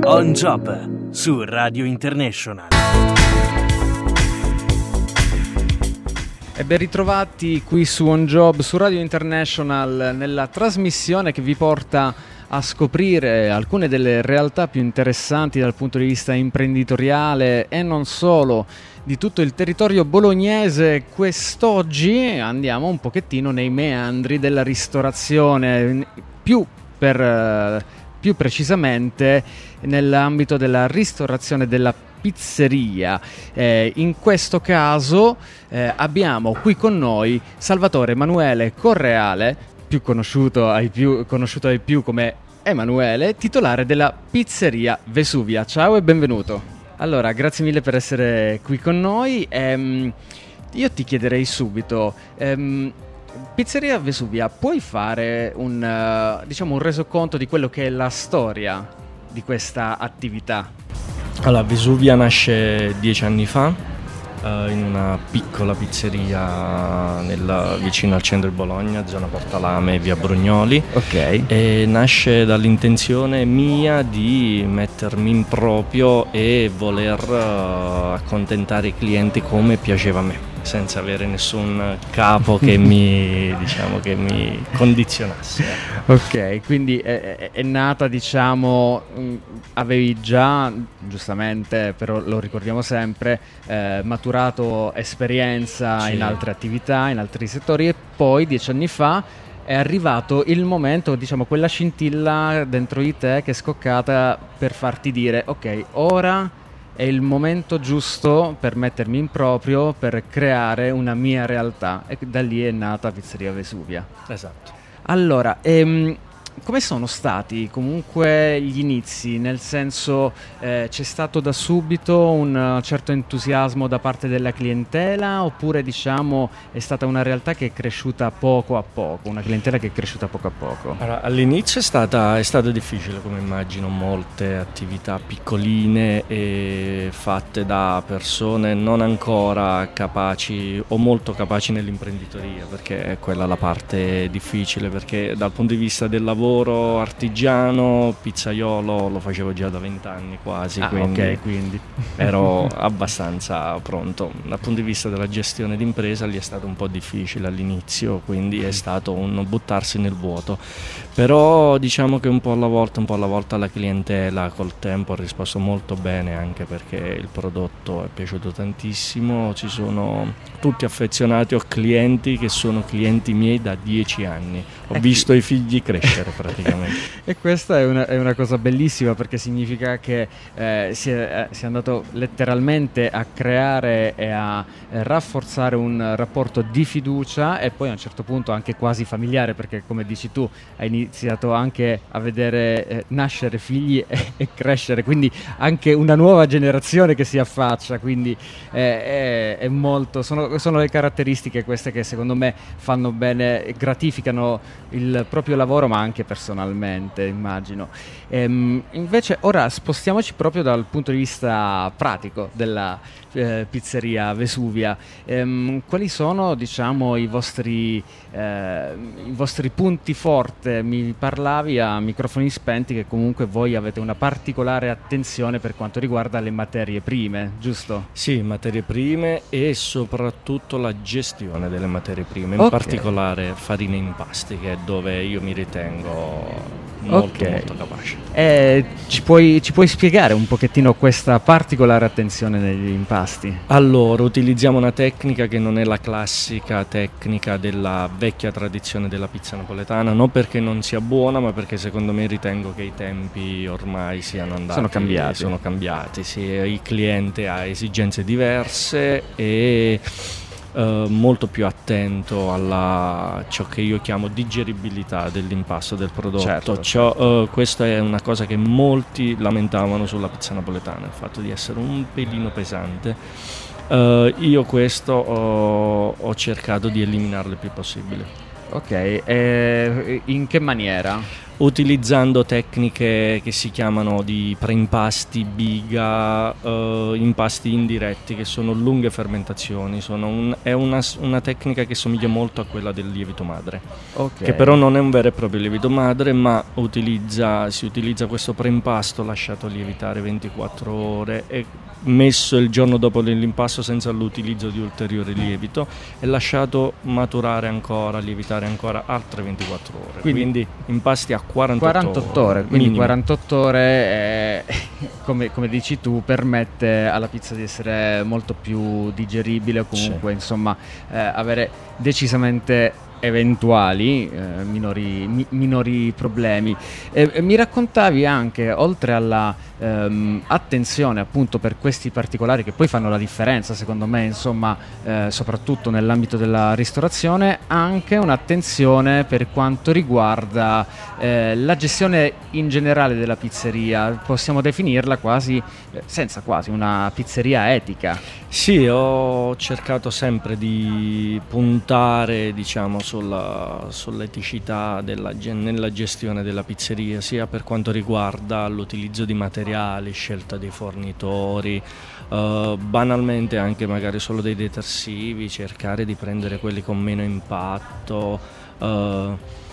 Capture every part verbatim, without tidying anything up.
On Job su Radio International. E ben ritrovati qui su On Job su Radio International, nella trasmissione che vi porta a scoprire alcune delle realtà più interessanti dal punto di vista imprenditoriale e non solo di tutto il territorio bolognese. Quest'oggi andiamo un pochettino nei meandri della ristorazione, più per più precisamente nell'ambito della ristorazione della pizzeria. Eh, in questo caso eh, abbiamo qui con noi Salvatore Emanuele Correale, più conosciuto ai più, conosciuto ai più come Emanuele, titolare della pizzeria Vesuvia. Ciao e benvenuto. Allora, grazie mille per essere qui con noi. Ehm, io ti chiederei subito, ehm, Pizzeria Vesuvia, puoi fare un, uh, diciamo un resoconto di quello che è la storia di questa attività? Allora, Vesuvia nasce dieci anni fa uh, in una piccola pizzeria nel, vicino al centro di Bologna, zona Portalame, via Brugnoli. Ok. E nasce dall'intenzione mia di mettermi in proprio e voler uh, accontentare i clienti come piaceva a me, senza avere nessun capo che mi, diciamo, che mi condizionasse. Ok, quindi è, è nata, diciamo, mh, avevi già, giustamente, però lo ricordiamo sempre, eh, maturato esperienza Sì. in altre attività, in altri settori, e poi dieci anni fa è arrivato il momento, diciamo, quella scintilla dentro di te che è scoccata per farti dire: ok, ora è il momento giusto per mettermi in proprio, per creare una mia realtà, e da lì è nata Pizzeria Vesuvia. Esatto. Allora, ehm, come sono stati comunque gli inizi? Nel senso, eh, c'è stato da subito un uh, certo entusiasmo da parte della clientela, oppure, diciamo, è stata una realtà che è cresciuta poco a poco, una clientela che è cresciuta poco a poco? Allora, all'inizio è stata, è stato difficile, come immagino, molte attività piccoline e fatte da persone non ancora capaci o molto capaci nell'imprenditoria, perché è quella la parte difficile, perché dal punto di vista del lavoro artigiano, pizzaiolo, lo facevo già da vent'anni quasi, Ah, quindi, ok, quindi ero abbastanza pronto. Dal punto di vista della gestione d'impresa lì è stato un po' difficile all'inizio, quindi è stato un buttarsi nel vuoto, però diciamo che un po' alla volta, un po' alla volta la clientela col tempo ha risposto molto bene, anche perché il prodotto è piaciuto tantissimo, ci sono tutti affezionati, ho clienti che sono clienti miei da dieci anni, ho Eh, visto i figli crescere praticamente. E questa è una, è una cosa bellissima, perché significa che eh, si, è, eh, si è andato letteralmente a creare e a eh, rafforzare un rapporto di fiducia, e poi a un certo punto anche quasi familiare, perché, come dici tu, hai iniziato anche a vedere eh, nascere figli e, e crescere, quindi anche una nuova generazione che si affaccia, quindi eh, è, è molto, sono, sono le caratteristiche queste che secondo me fanno bene, gratificano il proprio lavoro, ma anche personalmente, immagino. Ehm, invece ora spostiamoci proprio dal punto di vista pratico della eh, pizzeria Vesuvia. Ehm, quali sono, diciamo, i vostri, eh, i vostri punti forti? Mi parlavi a microfoni spenti che comunque voi avete una particolare attenzione per quanto riguarda le materie prime, giusto? Sì, materie prime e soprattutto la gestione delle materie prime, in Ok. particolare farine e impasti, che è dove io mi ritengo molto Ok. molto capace. Eh, ci puoi, ci puoi spiegare un pochettino questa particolare attenzione negli impasti? Allora, utilizziamo una tecnica che non è la classica tecnica della vecchia tradizione della pizza napoletana, non perché non sia buona, ma perché secondo me ritengo che i tempi ormai siano andati, Sono cambiati. sono cambiati, sì, il cliente ha esigenze diverse e eh, molto più attento alla ciò che io chiamo digeribilità dell'impasto del prodotto. Certo, Ciò, eh, questa è una cosa che molti lamentavano sulla pizza napoletana, il fatto di essere un pelino pesante. Uh, io questo ho, ho cercato di eliminarlo il più possibile. Ok, e in che maniera? utilizzando tecniche che si chiamano di preimpasti, biga, eh, impasti indiretti, che sono lunghe fermentazioni. Sono un, è una, una tecnica che somiglia molto a quella del lievito madre, Okay. che però non è un vero e proprio lievito madre, ma utilizza, si utilizza questo preimpasto lasciato lievitare ventiquattro ore e messo il giorno dopo l'impasto senza l'utilizzo di ulteriore lievito e lasciato maturare ancora, lievitare ancora altre ventiquattro ore. Quindi, Quindi impasti a quarantotto, quarantotto ore, quindi minimo. quarantotto ore, eh, come, come dici tu, permette alla pizza di essere molto più digeribile, o comunque, sì, insomma, eh, avere decisamente eventuali eh, minori, mi, minori problemi. Eh, mi raccontavi anche, oltre alla ehm, attenzione appunto per questi particolari che poi fanno la differenza secondo me, insomma, eh, soprattutto nell'ambito della ristorazione, anche un'attenzione per quanto riguarda eh, la gestione in generale della pizzeria. Possiamo definirla quasi, eh, senza quasi, una pizzeria etica. Sì, ho cercato sempre di puntare, diciamo, sulla, sull'eticità della, nella gestione della pizzeria, sia per quanto riguarda l'utilizzo di materiali, scelta dei fornitori, uh, banalmente anche magari solo dei detersivi, cercare di prendere quelli con meno impatto, uh,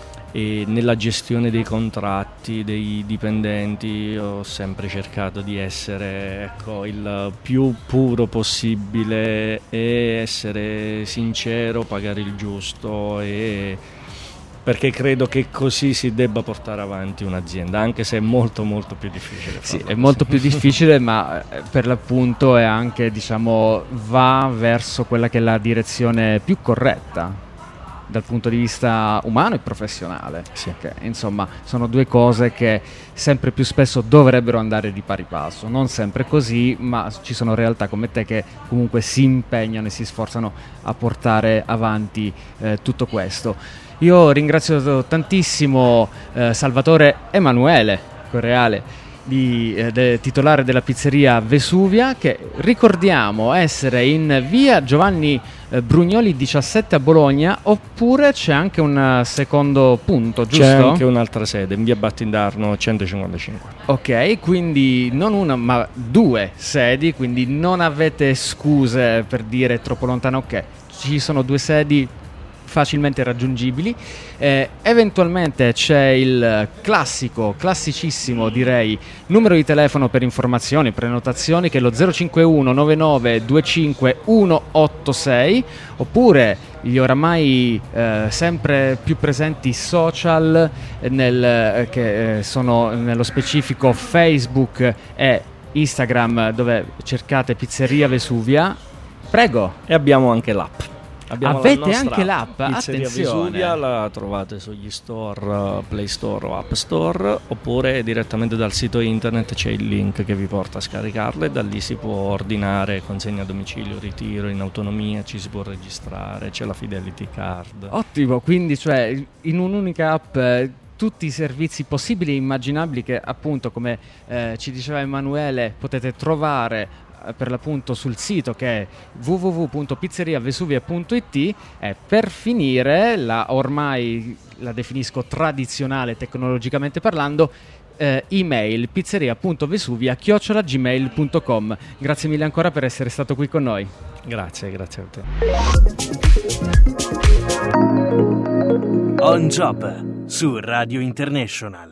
e nella gestione dei contratti dei dipendenti ho sempre cercato di essere, ecco, il più puro possibile e essere sincero, pagare il giusto, e perché credo che così si debba portare avanti un'azienda, anche se è molto molto più difficile. Sì, è molto più difficile, ma per l'appunto è anche, diciamo, va verso quella che è la direzione più corretta dal punto di vista umano e professionale. Sì. Che, insomma, sono due cose che sempre più spesso dovrebbero andare di pari passo. Non sempre così, ma ci sono realtà come te che comunque si impegnano e si sforzano a portare avanti eh, tutto questo. Io ringrazio tantissimo eh, Salvatore Emanuele Correale, di, eh, de, titolare della pizzeria Vesuvia, che ricordiamo essere in via Giovanni eh, Brugnoli diciassette a Bologna, oppure c'è anche un secondo punto, giusto? C'è anche un'altra sede in via Battindarno centocinquantacinque. Ok, quindi non una ma due sedi, quindi non avete scuse per dire troppo lontano. Ok, ci sono due sedi facilmente raggiungibili. Eh, eventualmente c'è il classico, classicissimo direi, numero di telefono per informazioni, prenotazioni, che è lo zero cinque uno nove nove due cinque uno otto sei, oppure gli oramai eh, sempre più presenti social nel, eh, che eh, sono nello specifico Facebook e Instagram, dove cercate Pizzeria Vesuvia. Prego. E abbiamo anche l'app. Abbiamo Avete la anche l'app? Pizzeria Attenzione. Vesuvia, la trovate sugli store, Play Store o App Store, oppure direttamente dal sito internet c'è il link che vi porta a scaricarla, e da lì si può ordinare consegna a domicilio, ritiro in autonomia, ci si può registrare, c'è la Fidelity Card. Ottimo, quindi cioè in un'unica app eh, tutti i servizi possibili e immaginabili che, appunto, come eh, ci diceva Emanuele, potete trovare per l'appunto sul sito, che è w w w punto pizzeria vesuvia punto i t. E per finire, la ormai la definisco tradizionale tecnologicamente parlando, eh, email pizzeria punto vesuvia chiocciola gmail punto com. Grazie mille ancora per essere stato qui con noi. Grazie, grazie a te. On Job su Radio International.